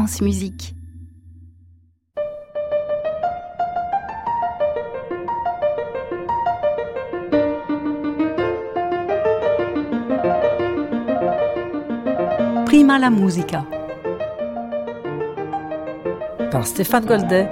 France Musique. Prima la musica par Stéphane Goldet.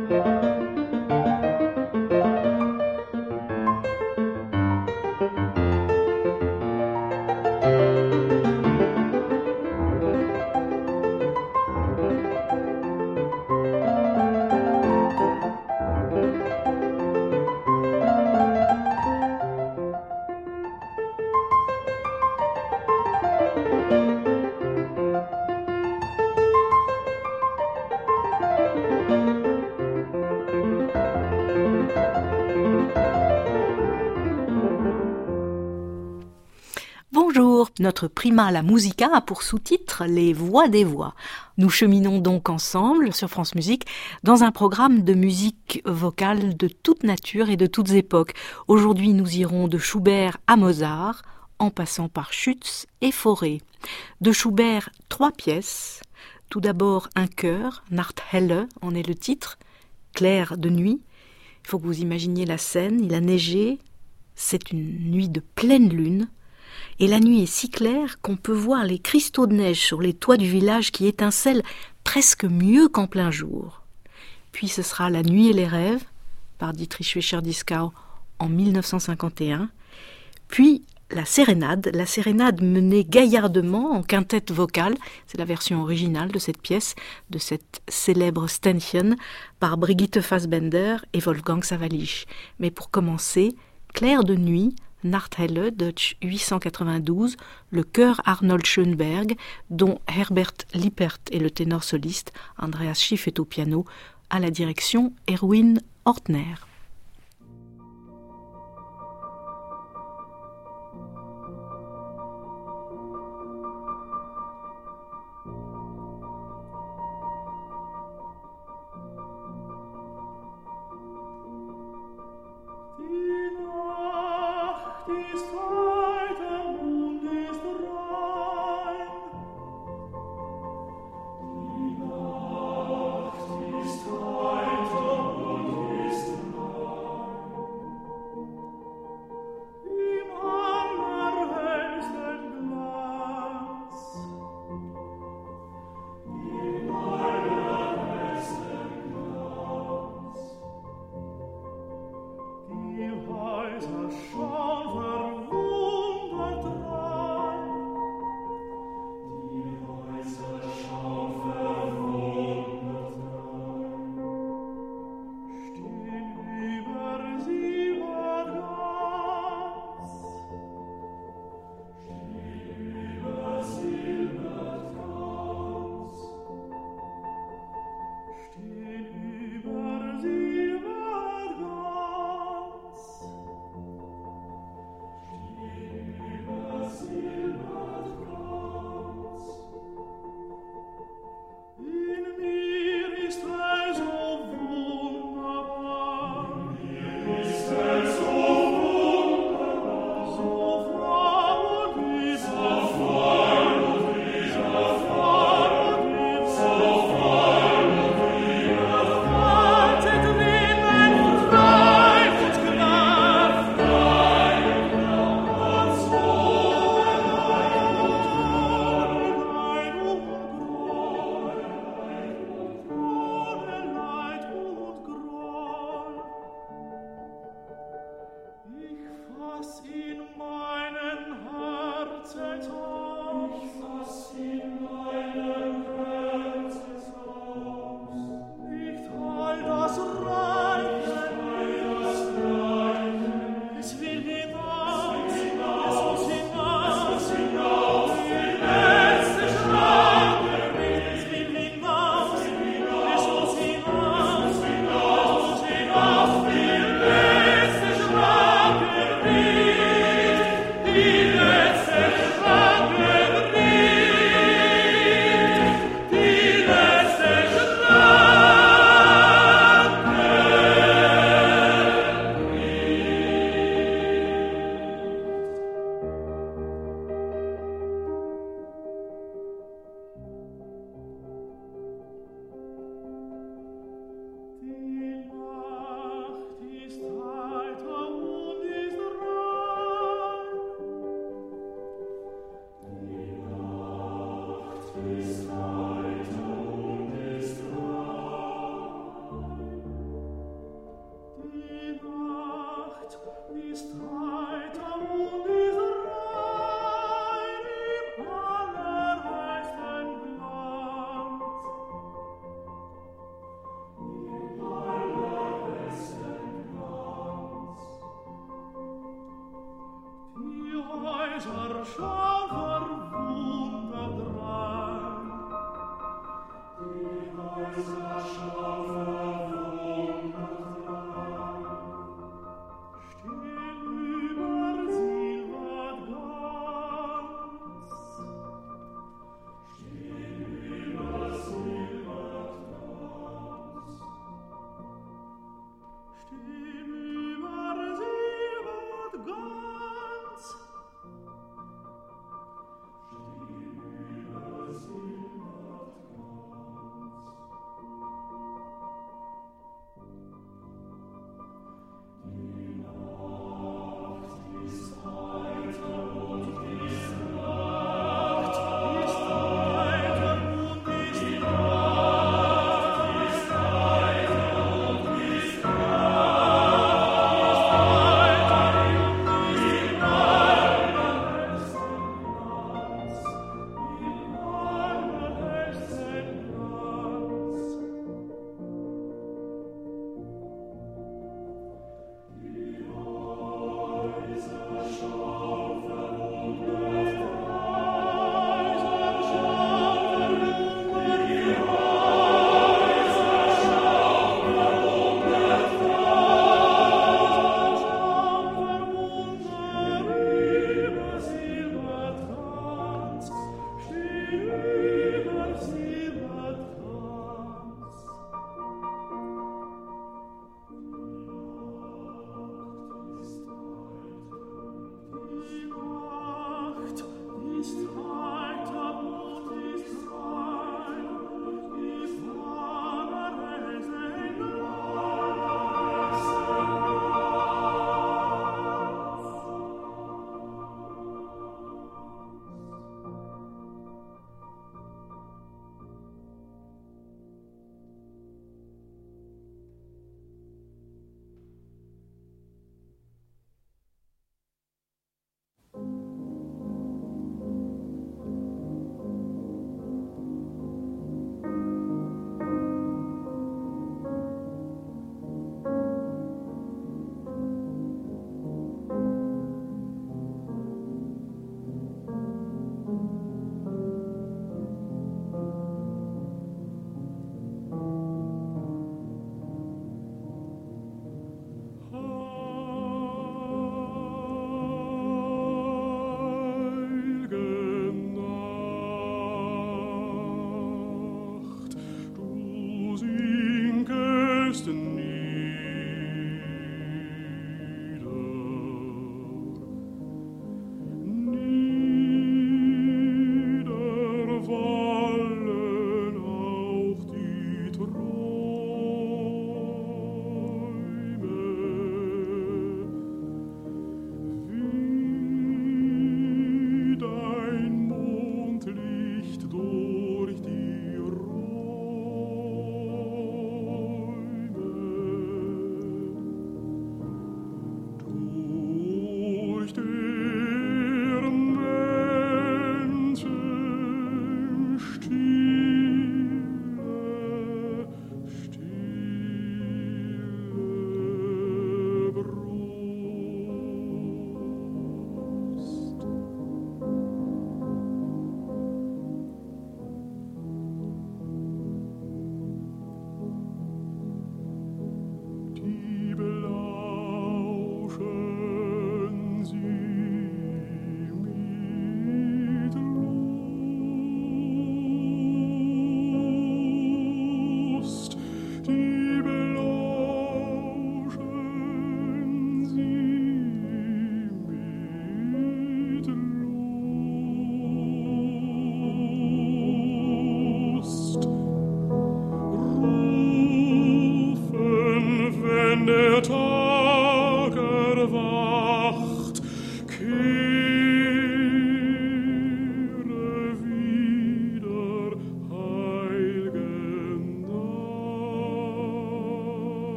Bonjour, notre Prima la Musica a pour sous-titre Les voix des voix. Nous cheminons donc ensemble sur France Musique dans un programme de musique vocale de toute nature et de toutes époques. Aujourd'hui, nous irons de Schubert à Mozart, en passant par Schütz et Fauré. De Schubert, 3 pièces. Tout d'abord un chœur, Nachthelle en est le titre, clair de nuit. Il faut que vous imaginiez la scène, il a neigé, c'est une nuit de pleine lune. Et la nuit est si claire qu'on peut voir les cristaux de neige sur les toits du village qui étincellent presque mieux qu'en plein jour. Puis ce sera La nuit et les rêves, par Dietrich Fischer-Dieskau en 1951. Puis la sérénade menée gaillardement en quintette vocale, c'est la version originale de cette pièce, de cette célèbre Ständchen, par Brigitte Fassbender et Wolfgang Sawallisch. Mais pour commencer, clair de nuit, Nachthelle, Deutsch 892, le chœur Arnold Schönberg, dont Herbert Lippert est le ténor soliste, Andreas Schiff est au piano, à la direction Erwin Ortner.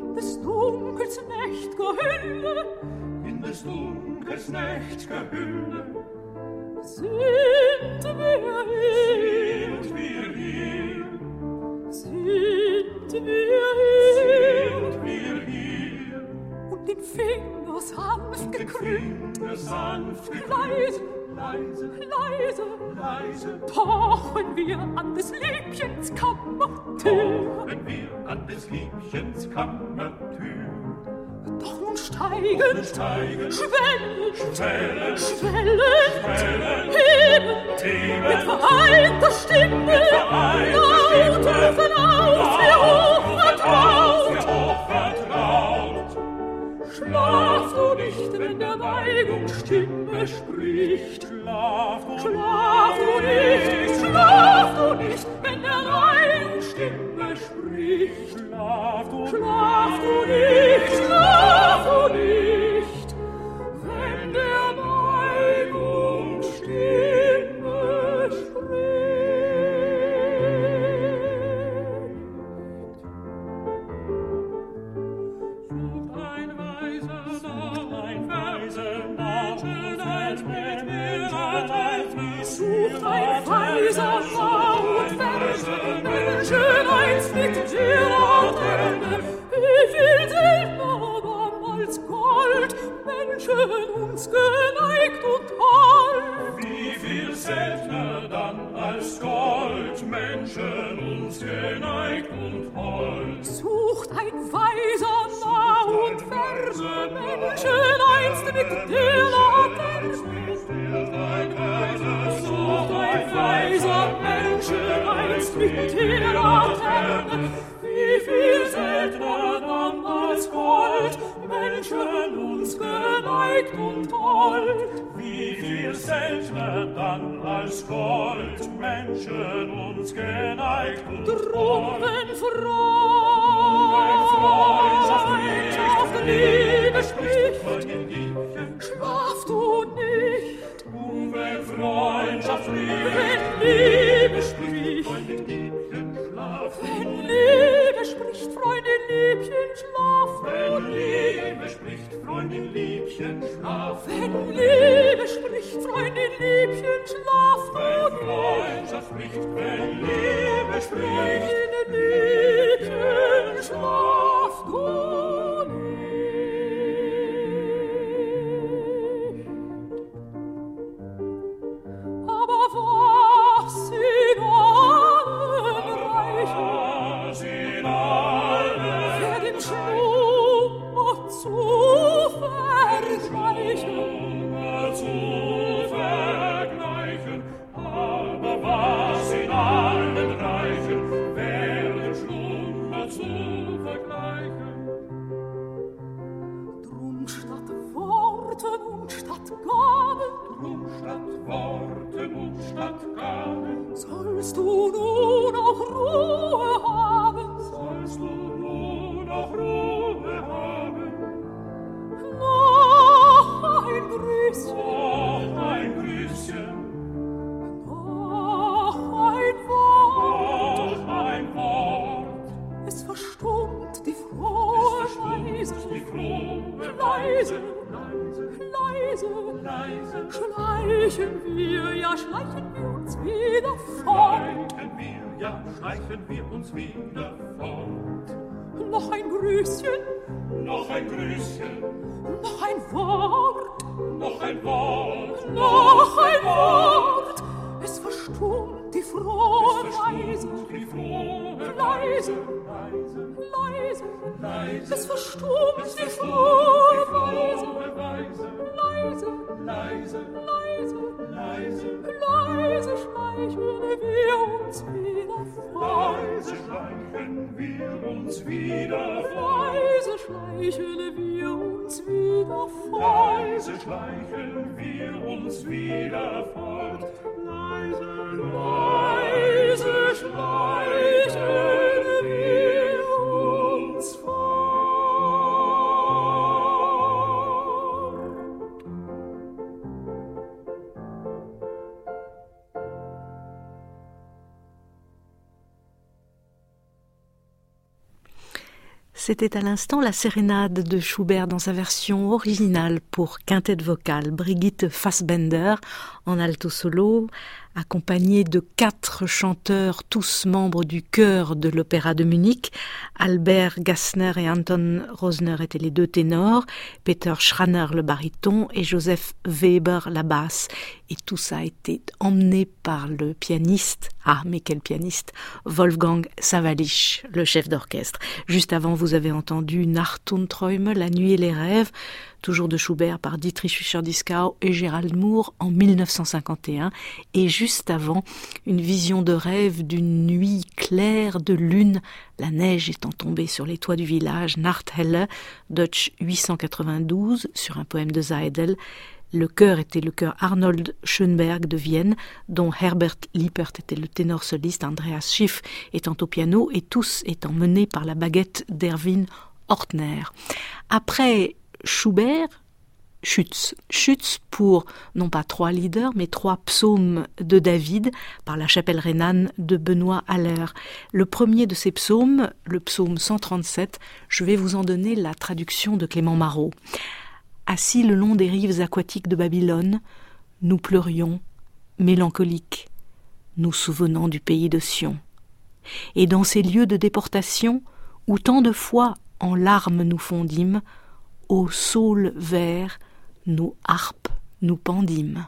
des Dunkels nächt'ger Hülle, in des Dunkels nächt'ger Hülle, sind wir hier, sind wir hier, sind wir hier, sind wir hier, und den Finger sanft gekrümmt, Finger sanft leise, leise, leise, leise, pochen wir an des Liebchens Kammertür. wenn wir an des Liebchens Kammertür. Doch nun steigen, Steigen, schwellen, schwellen, schwellen, schwellen, heben, mit vereinter Stimme, laut rufen auf, wir hochvertraut. Schlaf du nicht, wenn der Neigung Stimme spricht. Schlaf du nicht, wenn der Neigung Stimme spricht. Schlaf du nicht, wenn der Neigung Stimme spricht. Sucht ein weiser Mensch mit mir, sucht ein weiser Menschen einst mit der Laterne, wie viel seltener dann als Gold, Menschen uns geneigt und hold. Wie viel seltener dann als Gold, Menschen uns geneigt und hold. Sucht ein weiser nah und ferne Menschen einst mit der Laterne, sucht ein weiser Menschen einst mit der Laterne, wie viel seltener dann als Gold, Menschen uns geneigt und hold. Wie viel seltener dann als Gold, Menschen uns geneigt und Drum, hold. wenn Freundschaft Liebe spricht, Von den Liebchen, schlaf du nicht, wenn Freundschaft wenn Liebe spricht. von den Liebchen schlafen. Wenn Liebe spricht, Freundin, Liebchen, schlaf du Wenn nicht. Liebe spricht, Freundin, Liebchen, schlaf. Wenn Liebe spricht, Freundin, Liebchen, schlaf Wenn du nicht. Freundschaft spricht, wenn Liebe spricht, Freundin, Liebchen, schlaf du nicht. Aber was in allen Reichen was in allen wer dem Schlummer zu vergleichen, zu vergleichen, aber was in allen Reichen, wer dem Schlummer zu vergleichen. drum statt Worten und statt Gaben Drum statt Worten und statt Gaben sollst du nun auch Ruhe haben, sollst du nun noch Ruhe haben. noch ein Grüßchen, Noch ein Grüßchen, noch ein Wort. noch ein Wort. Es verstummt die frohe Weise, Die frohe leise, leise, leise, leise, schleichen wir uns wieder fort. schleichen wir, ja, schleichen wir uns wieder fort. Noch ein Grüßchen, Noch ein Grüßchen, noch ein Wort, noch ein Wort, noch ein Wort. Es verstummt die frohe Weise, die frohe leise, leise, leise. leise, Es verstummt die frohe Weise, Weise, leise, leise, leise, leise, leise schleichen wir uns wieder fort. leise schleichen wir uns wieder fort. Leise schleichen wir uns wieder fort. Leise schleichen wir uns wieder fort. Leise, Leise schleichen wir uns fort. C'était à l'instant la sérénade de Schubert dans sa version originale pour quintette vocale. Brigitte Fassbender en alto solo, accompagnée de 4 chanteurs, tous membres du chœur de l'Opéra de Munich. Albert Gassner et Anton Rosner étaient les 2 ténors, Peter Schraner le baryton et Joseph Weber la basse. Et tout ça a été emmené par le pianiste, mais quel pianiste, Wolfgang Sawallisch, le chef d'orchestre. Juste avant, vous avez entendu Nacht und Träume, La nuit et les rêves, toujours de Schubert par Dietrich Fischer-Dieskau et Gerald Moore en 1951. Et juste avant, une vision de rêve d'une nuit claire de lune, la neige étant tombée sur les toits du village, Nachthelle, Deutsch 892, sur un poème de Seidel. Le chœur était le chœur Arnold Schönberg de Vienne, dont Herbert Lippert était le ténor soliste, Andreas Schiff étant au piano, et tous étant menés par la baguette d'Erwin Ortner. Après Schubert, Schütz pour, non pas 3 leaders, mais 3 psaumes de David, par la chapelle rhénane de Benoît Haller. Le premier de ces psaumes, le psaume 137, je vais vous en donner la traduction de Clément Marot. Assis le long des rives aquatiques de Babylone, nous pleurions, mélancoliques, nous souvenant du pays de Sion. Et dans ces lieux de déportation, où tant de fois en larmes nous fondîmes, au saule vert, nous harpes nous pendîmes.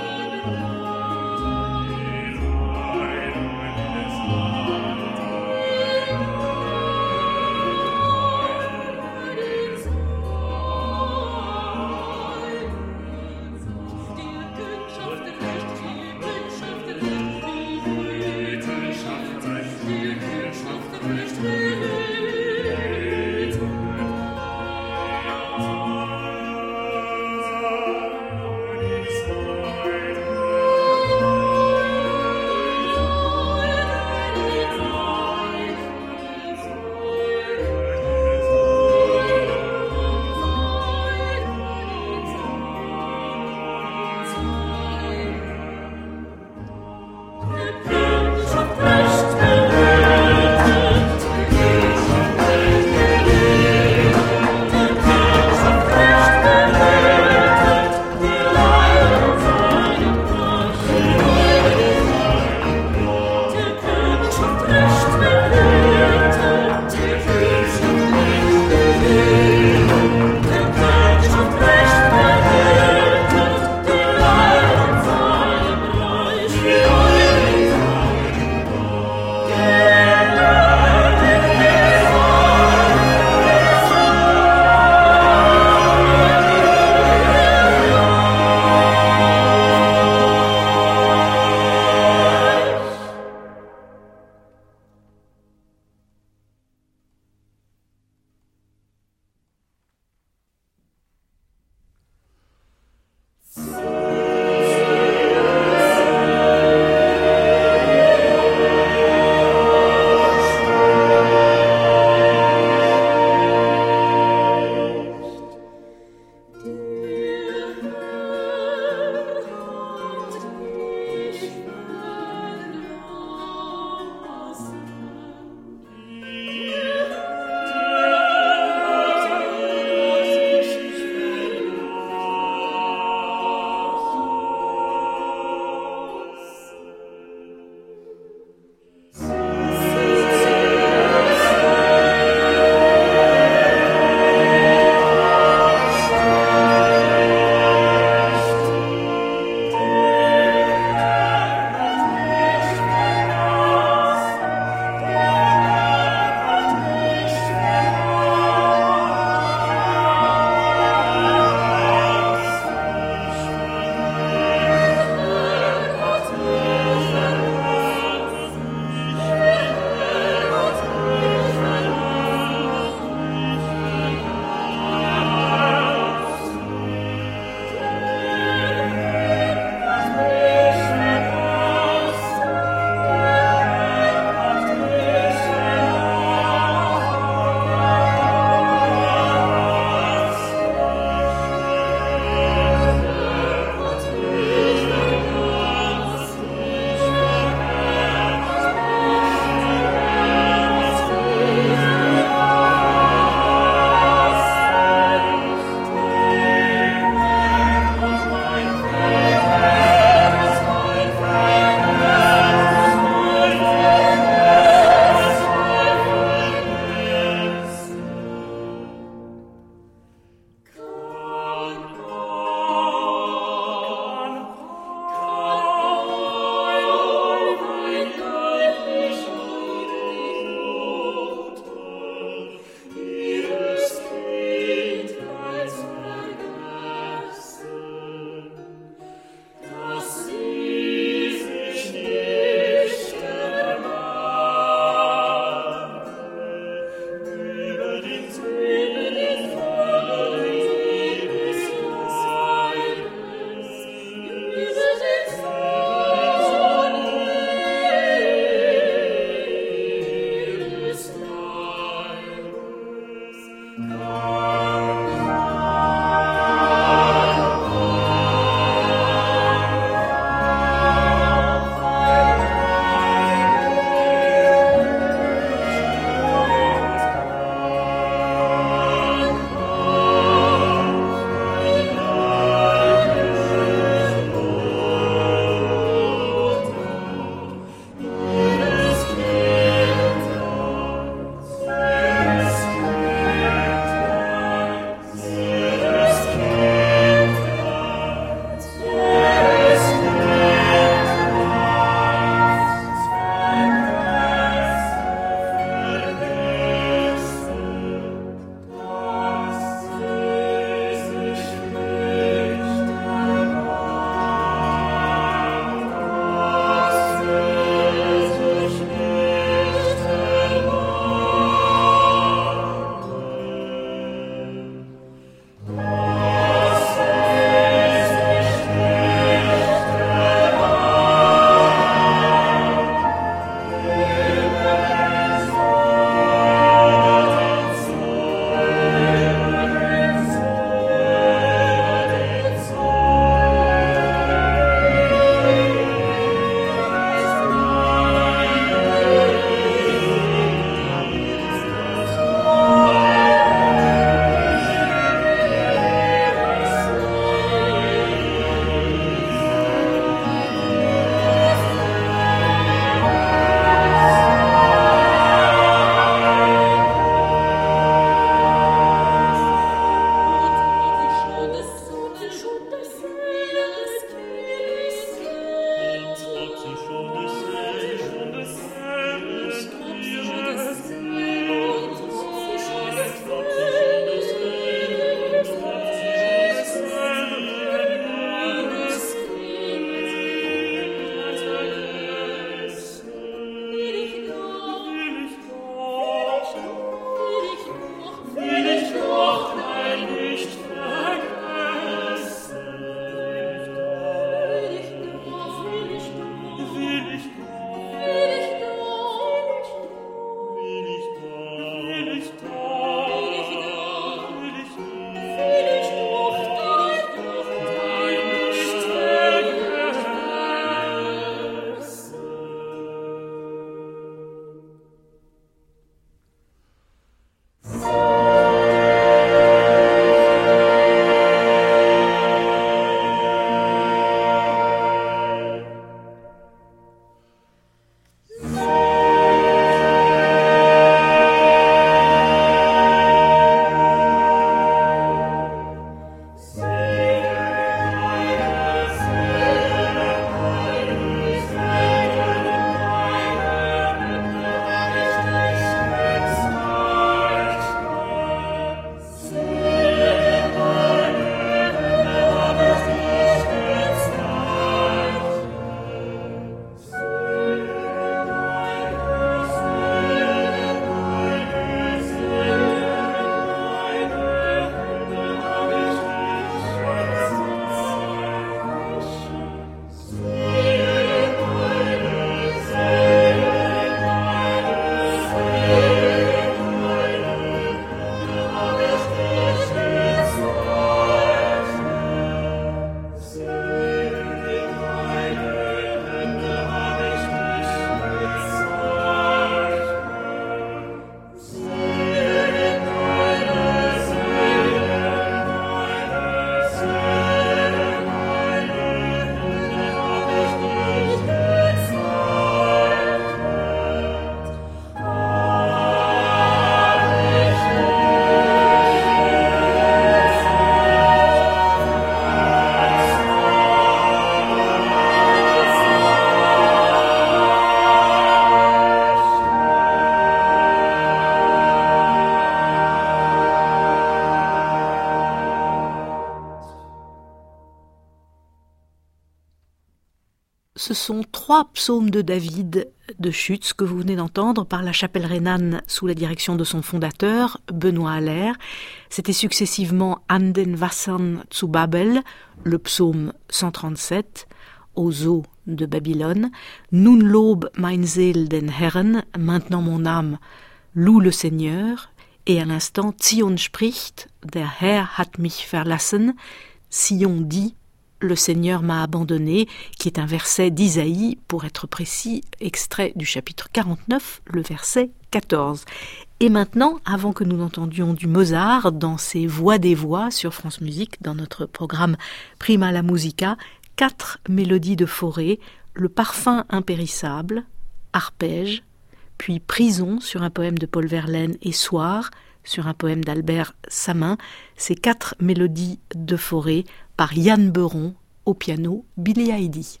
ce sont 3 psaumes de David de Schütz que vous venez d'entendre par la chapelle rhénane sous la direction de son fondateur, Benoît Haller. C'était successivement An den Wassern zu Babel, le psaume 137, aux eaux de Babylone, Nun lob mein Seel den Herrn, maintenant mon âme loue le Seigneur, et à l'instant Zion spricht, der Herr hat mich verlassen, Sion dit, le Seigneur m'a abandonné, qui est un verset d'Isaïe, pour être précis, extrait du chapitre 49, le verset 14. Et maintenant, avant que nous n'entendions du Mozart dans ses Voix des voix sur France Musique, dans notre programme Prima la Musica, 4 mélodies de Fauré, le parfum impérissable, arpège, puis Prison sur un poème de Paul Verlaine et Soir sur un poème d'Albert Samin, ces 4 mélodies de Fauré par Yann Beuron, au piano Billy Heidi.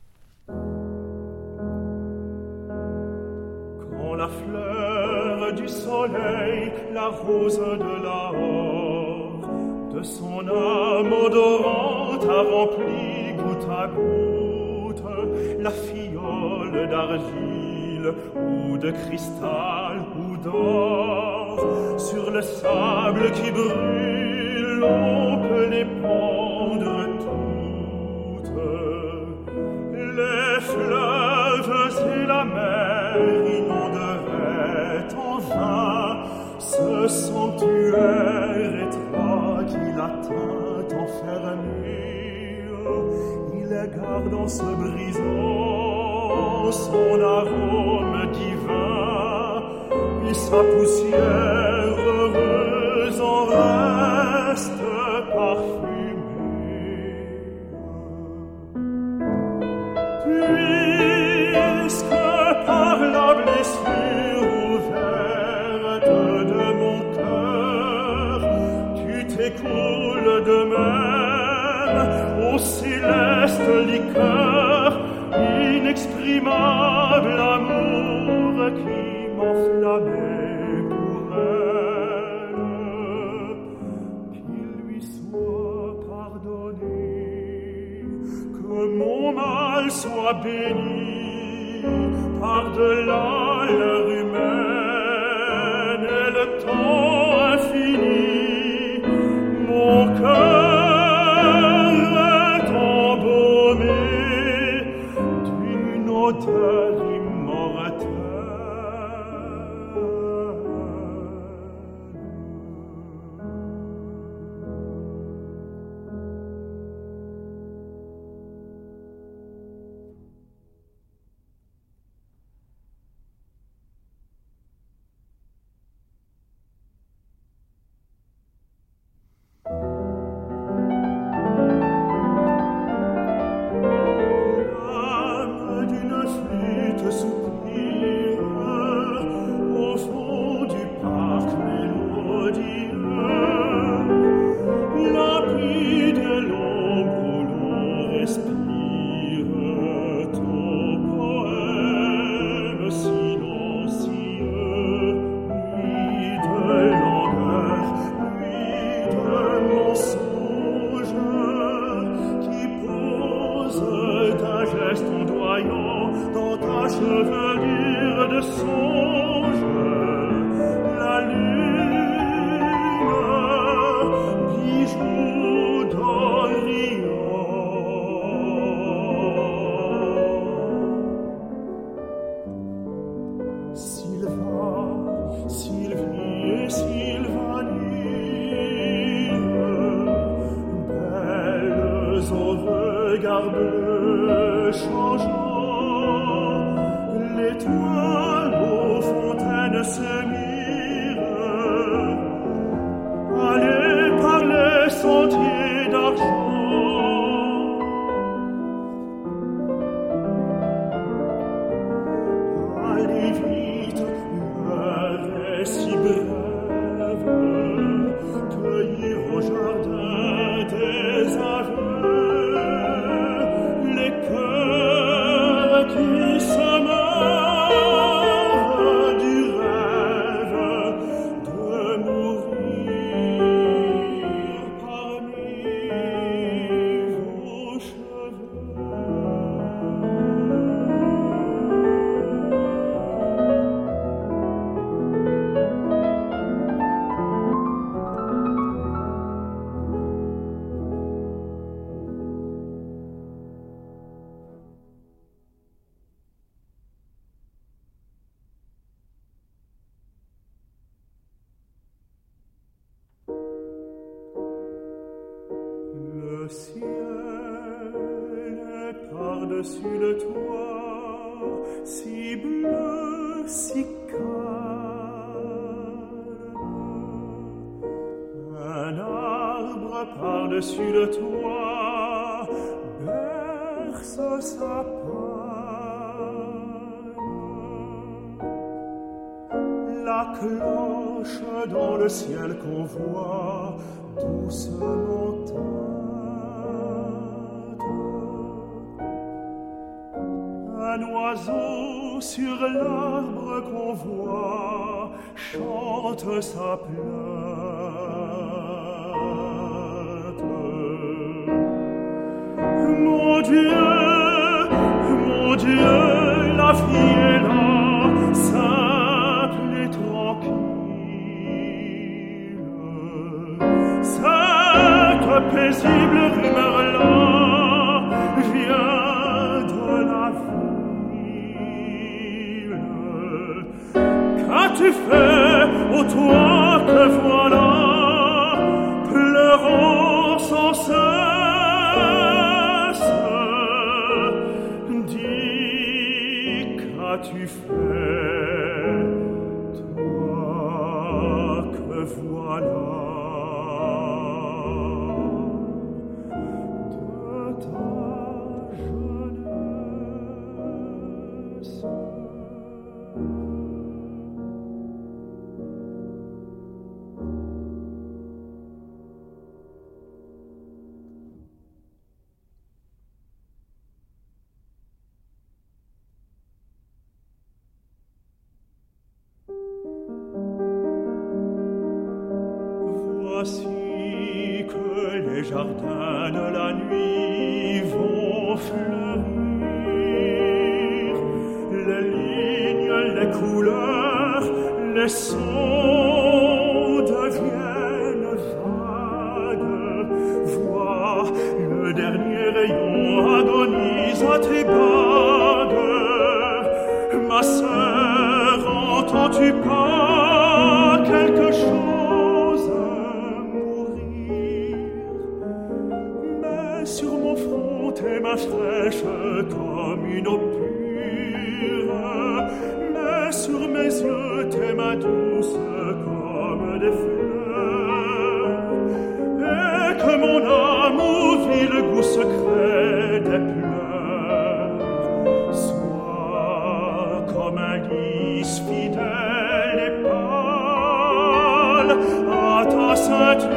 Quand la fleur du soleil, la rose de l'aurore, de son âme odorante a rempli goutte à goutte la fiole d'argile ou de cristal ou d'or, sur le sable qui brûle, on peut les pendre toutes. Les fleuves et la mer inonderaient en vain ce sanctuaire étroit qui l'atteint enfermé. Il garde en se brisant son arôme divin et sa poussière heureuse en reste parfumée. Puisque par la blessure ouverte de mon cœur tu t'écoules de même au céleste liqueur, inexprimable amour qui m'enflammait pour elle, qu'il lui soit pardonné, que mon mal soit béni par-delà l'heure humaine et le temps infini. Mon cœur est embaumé d'une odeur immortelle. Les cœurs ciel est par-dessus le toit, si bleu, si calme. Un arbre par-dessus le toit berce sa palme. La cloche dans le ciel qu'on voit doucement teinte. Un oiseau sur l'arbre qu'on voit chante sa plainte. Mon Dieu, la vie est là, simple et tranquille. Cette paisible rumeur-là vient de la ville. Qu'as-tu fait, ô toi que voilà, pleurant sans cesse? Dis, qu'as-tu fait, toi que voilà? Voici que les jardins de la nuit vont fleurir, les lignes, les couleurs, les sons deviennent vagues. Vois, le dernier rayon agonise à tes bagues. Ma sœur, entends-tu pas quelque chose mourir? Mets sur mon front tes mains fraîches comme une eau pure. Mets sur mes yeux tes mains douces comme des fleurs. Et que mon amour vit le goût secret des pleurs. Sois comme un lys fidèle et pâle à ta ceinture.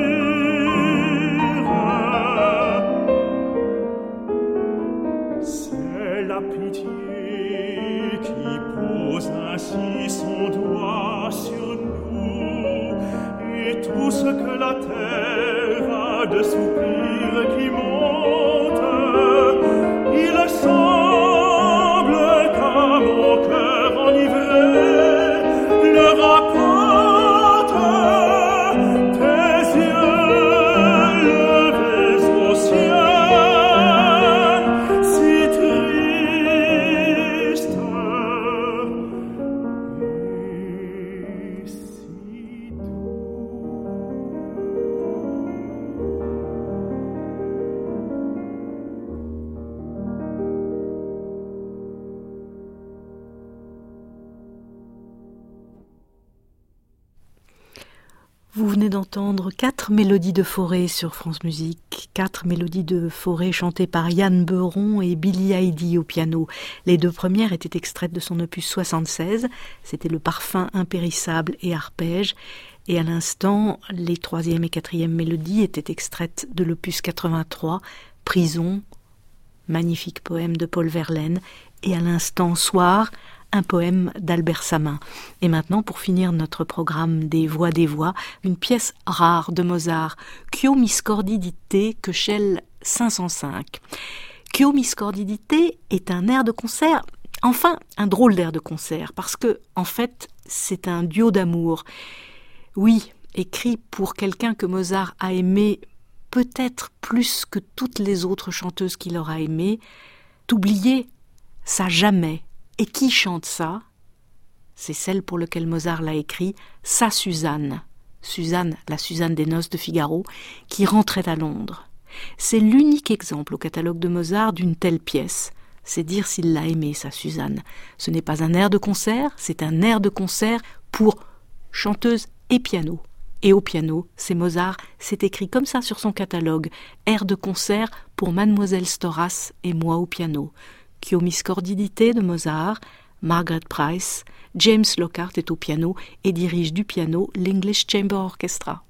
C'est la pitié qui pose ainsi son doigt sur nous, et tout ce que la terre a de soupirs qui montent, il semble qu'à mon cœur enivré le rapporte. Tes yeux levés au ciel, si triste et si Vous venez d'entendre 4 mélodies de forêt sur France Musique, 4 mélodies de forêt chantées par Yann Beuron et Billy Heidi au piano. Les 2 premières étaient extraites de son opus 76, c'était le Parfum impérissable et arpège, et à l'instant, les 3e et 4e mélodies étaient extraites de l'opus 83, Prison, magnifique poème de Paul Verlaine, et à l'instant Soir, un poème d'Albert Samin. Et maintenant, pour finir notre programme des voix, une pièce rare de Mozart, Quio miscordidite Köchel 505. Quio miscordidite est un air de concert, enfin un drôle d'air de concert, parce que, en fait, c'est un duo d'amour. Oui, écrit pour quelqu'un que Mozart a aimé peut-être plus que toutes les autres chanteuses qu'il aura aimées, d'oublier ça jamais. Et qui chante ça? C'est celle pour laquelle Mozart l'a écrit, sa Suzanne. Suzanne, la Suzanne des noces de Figaro, qui rentrait à Londres. C'est l'unique exemple au catalogue de Mozart d'une telle pièce. C'est dire s'il l'a aimé, sa Suzanne. Ce n'est pas un air de concert, c'est un air de concert pour chanteuse et piano. Et au piano, c'est Mozart, c'est écrit comme ça sur son catalogue, air de concert pour Mademoiselle Storace et moi au piano. Chiamiscordidité de Mozart, Margaret Price, James Lockhart est au piano et dirige du piano l'English Chamber Orchestra.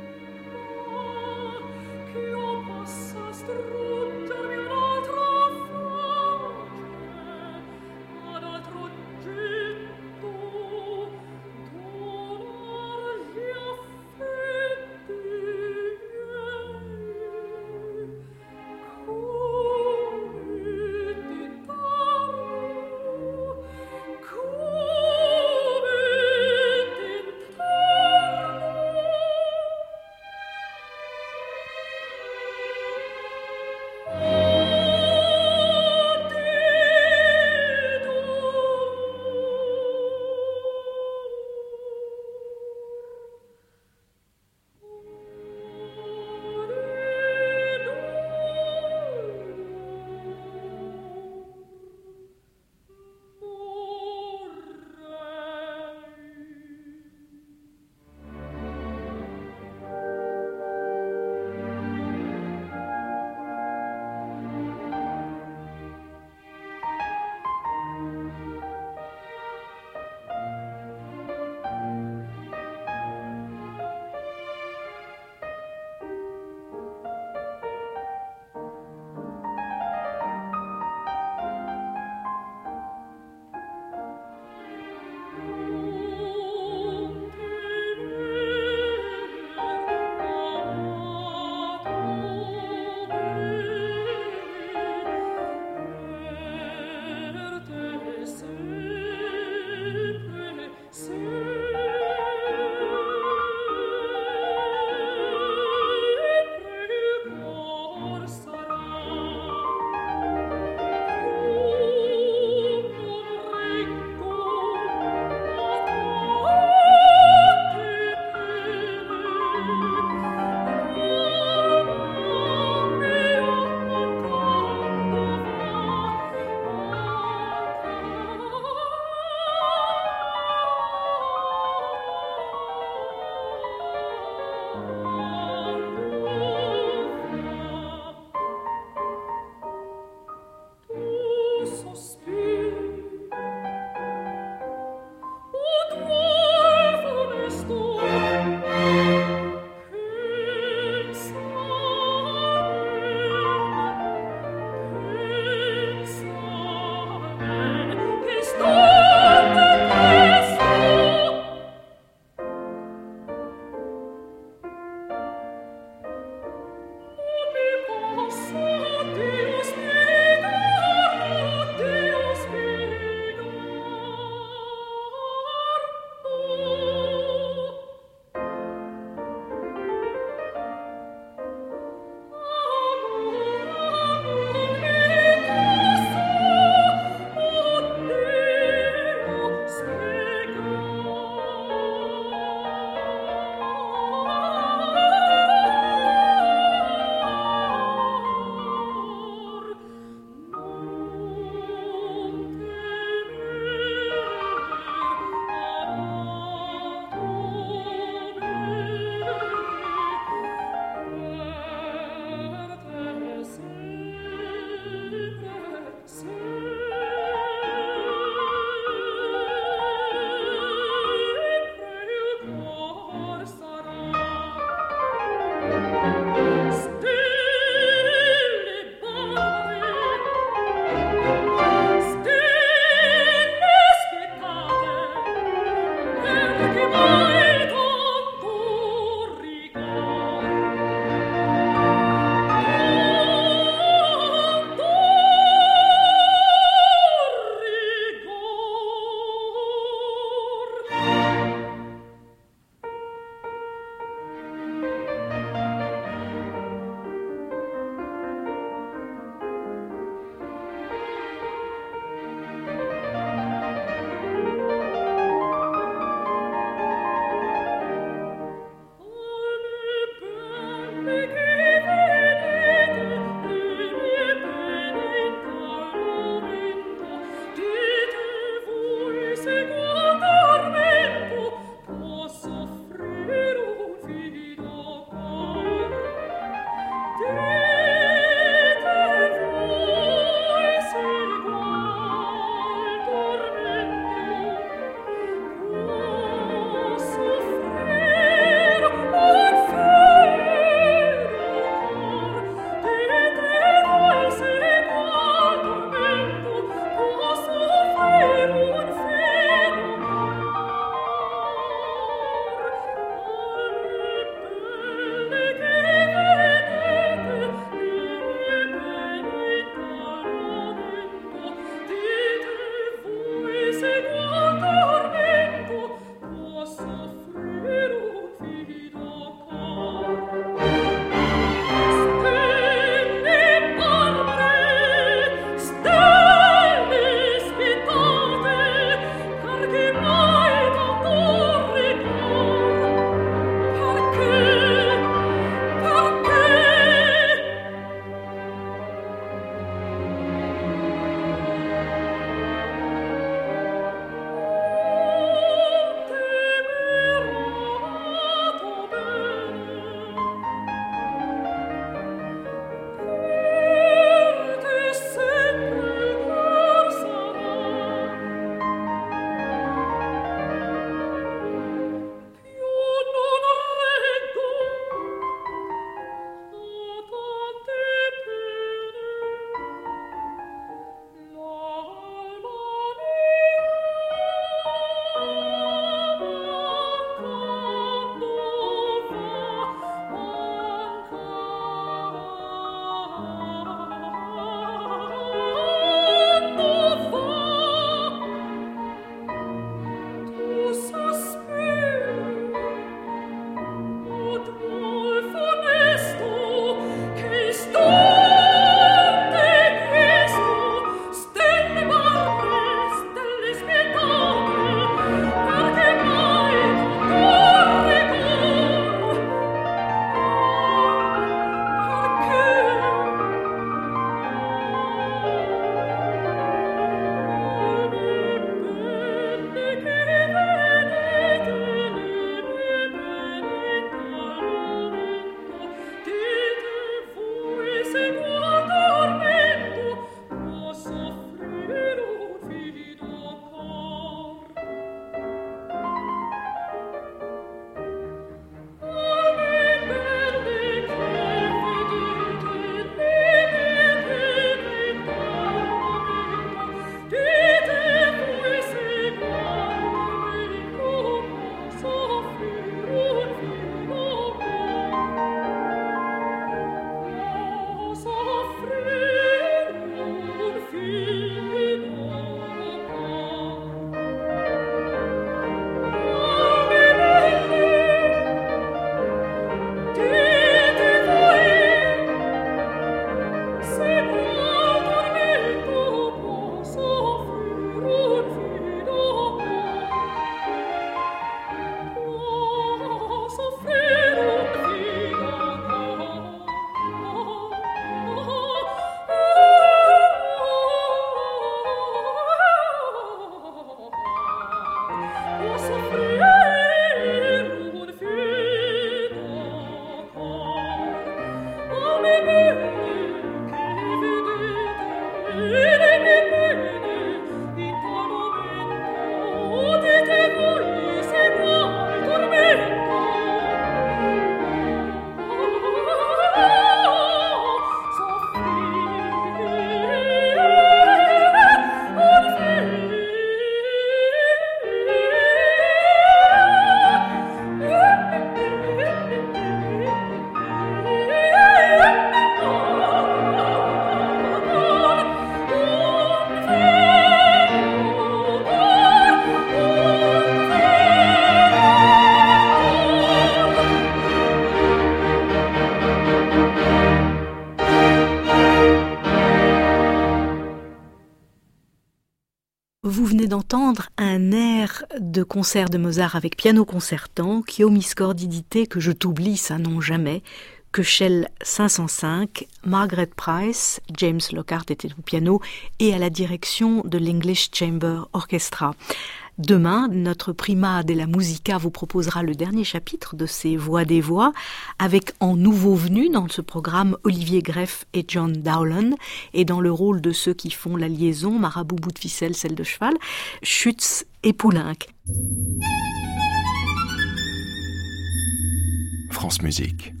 d'entendre un air de concert de Mozart avec piano concertant, Chiomiscordidité, que je t'oublie, ça non jamais, Köchel 505, Margaret Price, James Lockhart était au piano et à la direction de l'English Chamber Orchestra. Demain, notre Prima della Musica vous proposera le dernier chapitre de ces Voix des Voix, avec en nouveau venus dans ce programme Olivier Greff et John Dowland, et dans le rôle de ceux qui font la liaison, Marabout, bout de ficelle, selle de cheval, Schütz et Poulenc. France Musique.